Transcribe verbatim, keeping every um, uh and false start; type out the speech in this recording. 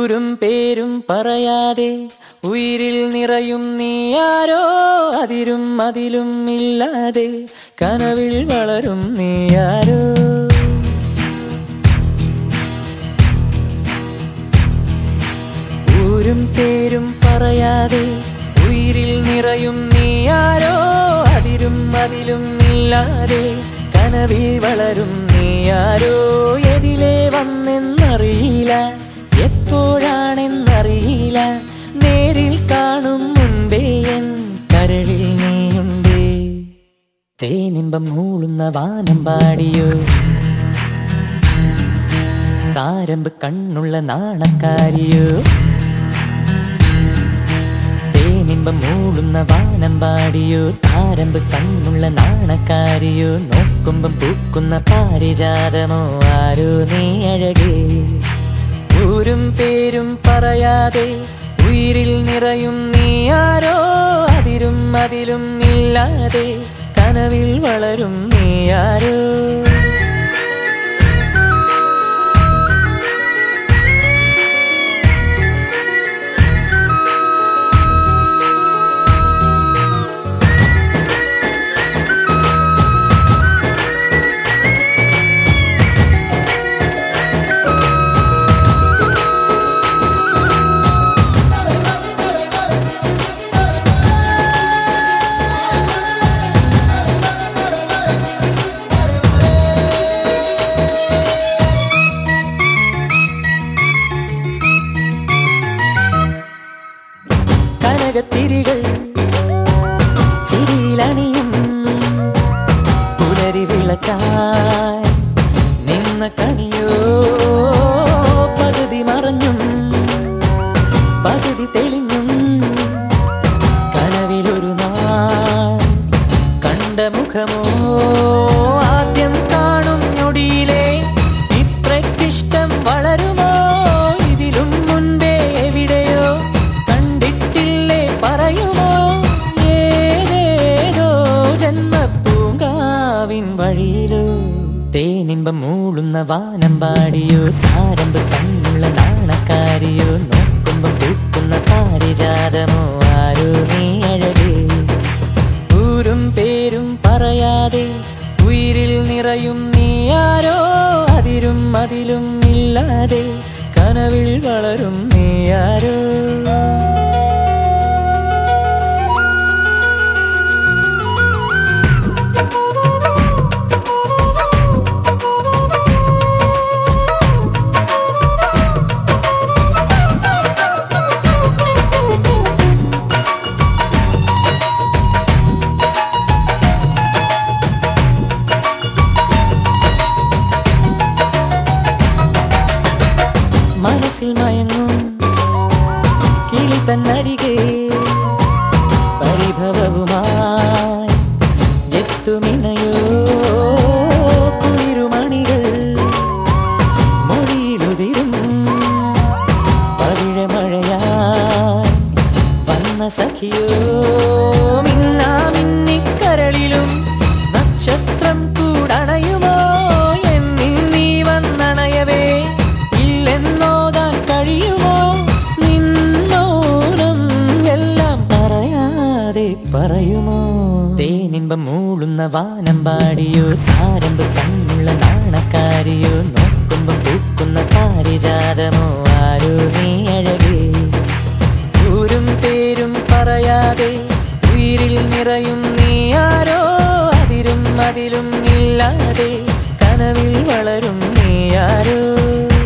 ൂരും പേരും പറയാതെ ഉയിരിൽ നിറയും നീയാരോ അതിരും അതിലും ഇല്ലാതെ കനവിൽ വളരും നീയാരോ ൂരും പേരും പറയാതെ ഉയിരിൽ നിറയും നീയാരോ അതിരും അതിലും ഇല്ലാതെ കനവിൽ വളരും നീയാരോ എതിലേ വന്നെന്നറിയില്ല എപ്പോഴാണെന്നറിയില്ല നേരിൽ കാണും മുൻപേ എൻ കരളിൽ നീയുണ്ടേ തേനിമ്പം മൂളുന്ന വാനം പാടിയോ താരമ്പ് കണ്ണുള്ള നാണക്കാരിയോ തേനിമ്പം മൂളുന്ന വാനം പാടിയോ താരമ്പ് കണ്ണുള്ള നാണക്കാരിയോ നോക്കുമ്പം പൂക്കുന്ന പാരിജാതമോ ആരോ നീ അഴകേ ൂരും പേരും പറയാതെ ഉയിരിൽ നിറയും നീയാരോ അതിരും അതിലും ഇല്ലാതെ കനവിൽ വളരും നീയാരോ തിരികൾ ചിരിയിലണിയും പുലരി വിളക്കായി നിന്ന കണിയോ പകുതി മറഞ്ഞും പകുതി തെളിഞ്ഞും കനവിലൊരു നാൾ കണ്ട മുഖമോ ആദ്യം കാണും ഞൊടിയിലെ ഇത്രയ്ക്കിഷ്ടം വളരുമോ ഇതിലും മുൻപേ എവിടെയോ പറയുമോ ഏതേതോ ജന്മപ്പൂങ്കാവിൻ വഴിയിലോ തേനിമ്പം മൂളുന്ന വാനം പാടിയോ താരമ്പ് കണ്ണുള്ള നാണക്കാരിയോ നോക്കുമ്പം പൂക്കുന്ന പാരിജാതമോ ആരോ നീ അഴകേ ൂരും പേരും പറയാതെ ഉയിരിൽ നിറയും നീയാരോ അതിരും അതിലും ഇല്ലാതെ കനവിൽ വളരും നീയാരോ മനസ്സിൽ മയങ്ങും കിളി തന്നരികെ പരിഭവവുമായി എത്തുമിണയോ കുളിരുമണികൾ മൊഴിയിലുതിരും പവിഴമഴയായി വന്ന സഖിയോ മിന്നാ മിന്നിക്കരളിലും നക്ഷത്രം കൂടണയുമോ എന്നിൽ നീ വന്നണയവേ ഇല്ലെന്നോതാൻ കഴിയുമോ നിന്നോരം എല്ലാം പറയാതെ പറയുമോ തേനിമ്പം മൂളുന്ന വാനം പാടിയോ താരമ്പ് കണ്ണുള്ള നാണക്കാരിയോ നോക്കുമ്പം പൂക്കുന്ന പാരിജാതമോ ആരോ നീ അഴകേ ൂരും പേരും പറയാതെ ഉയിരിൽ നിറയും നീയാരോ അതിരും അതിലും ഇല്ലാതെ കനവിൽ വളരും നീയാരോ